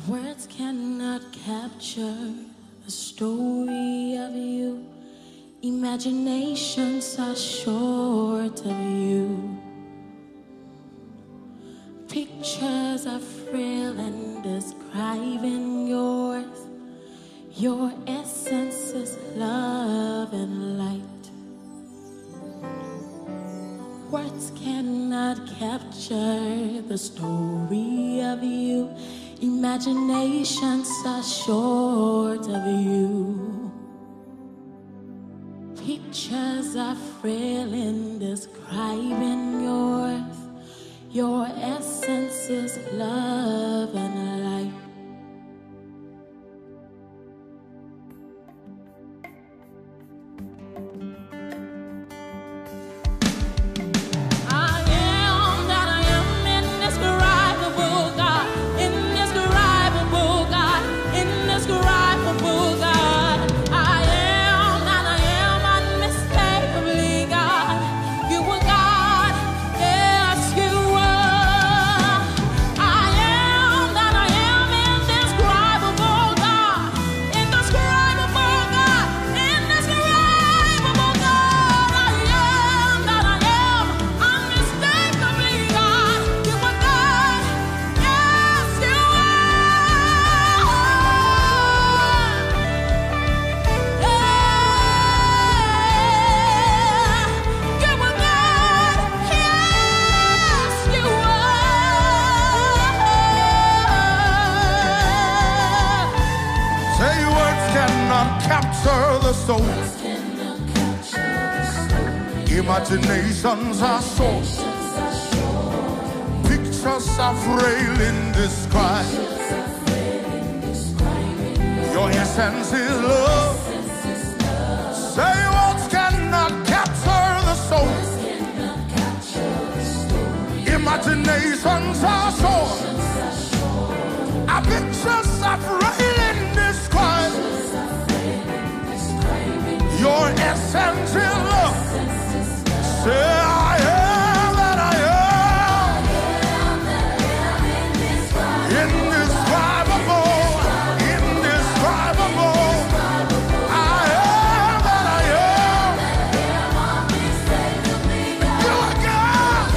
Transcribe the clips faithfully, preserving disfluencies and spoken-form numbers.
Words cannot capture the story of you. Imaginations are short of you. Pictures are frail and describing yours. Your essence is love and light. Words cannot capture the story of you. Imaginations are short of you. Pictures are frail in describing yours. Your essence is love and light. Capture the soul. Imaginations are short. Pictures are frail in describe. Your essence is love. Say words cannot capture the soul. Imaginations are short. Our pictures are frail in describe. Your essence is love. Say I am that I am. Indescribable. Indescribable. I am that I am. You are God.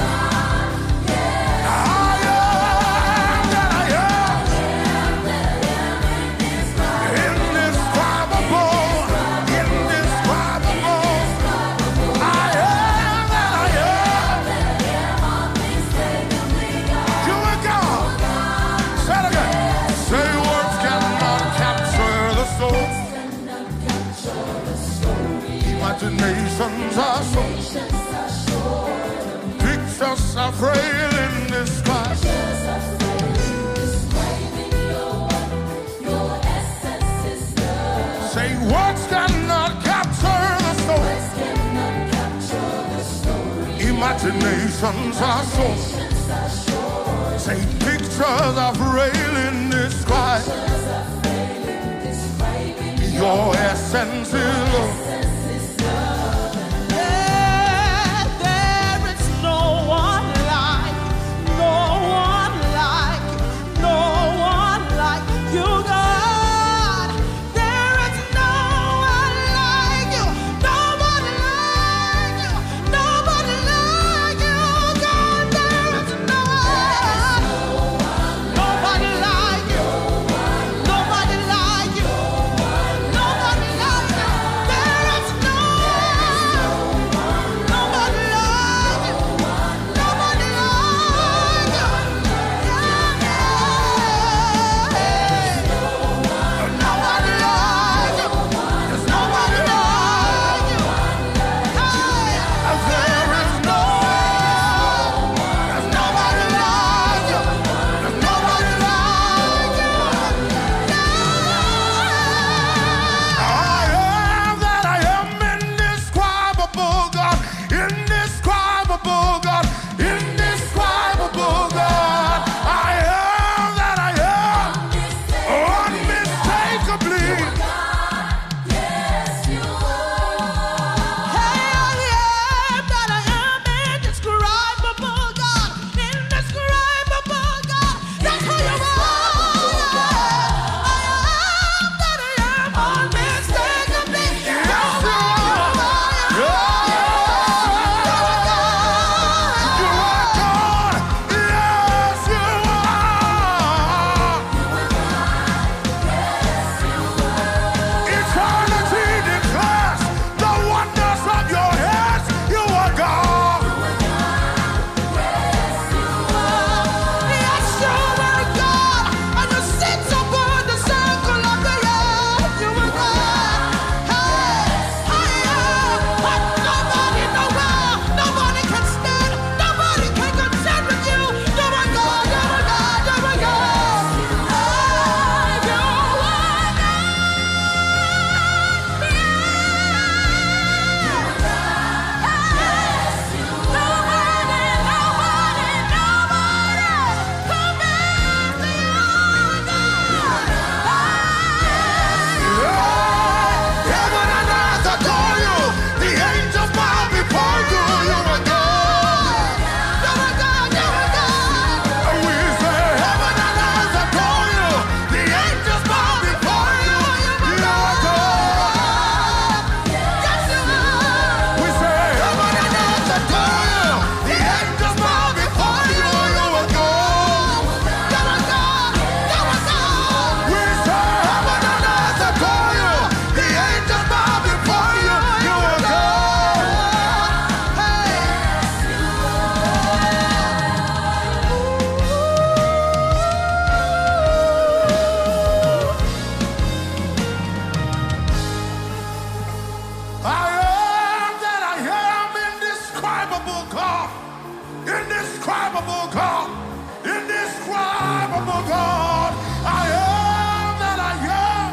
I am that I am. Indescribable. Imaginations are short. Pictures are frail in describe. Say words cannot capture the soul. Imaginations are short. Say pictures are frail in describe. Your essence is love. indescribable God. I am that I am.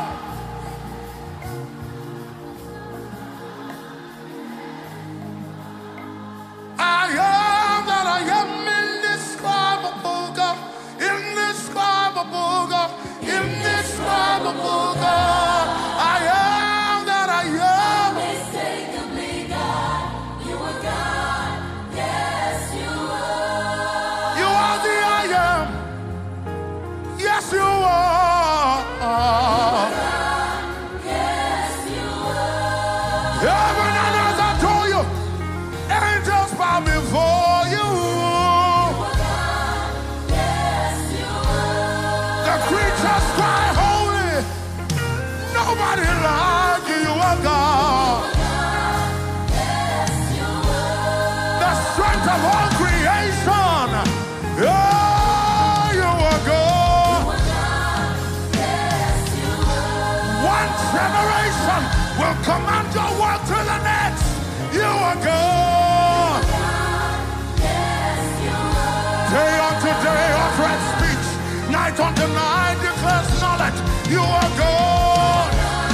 I am that I am, indescribable God. Indescribable God. Indescribable God. I am that I am. Unmistakably God, you are God. Yes, you are. You are the I am. Yes, you are. Yes, you are. Heaven and earth adore you. Angels bow before you. Yes, you are. The creatures cry holy. Nobody like you. You are God. Yes, you are. The strength of all creation. Oh, you are God. Yes, you are. One generation will command your work to the next. You are God. Yes, you are. Day unto day uttereth speech. Night unto night declares knowledge. You are God.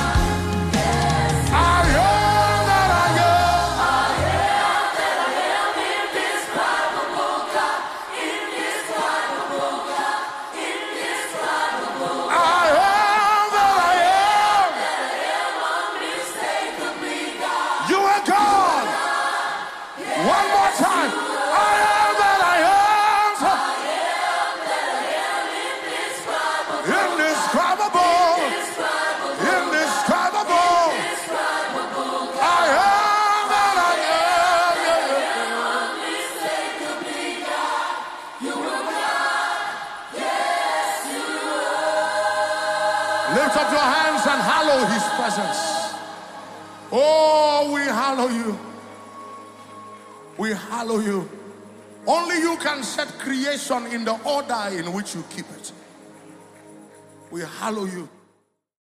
I am that I am. I am that I am, indescribable God. Indescribable God. Indescribable God. I am that I am. Unmistakably God. You are God. One more time. I am that I am. Indescribable. Indescribable. I am that I am. Unmistakably God. You are God. Yes, you are. Lift up your hands and hallow his presence. Oh, we hallow you. We hallow you. Only you can set creation in the order in which you keep it. We hallow you.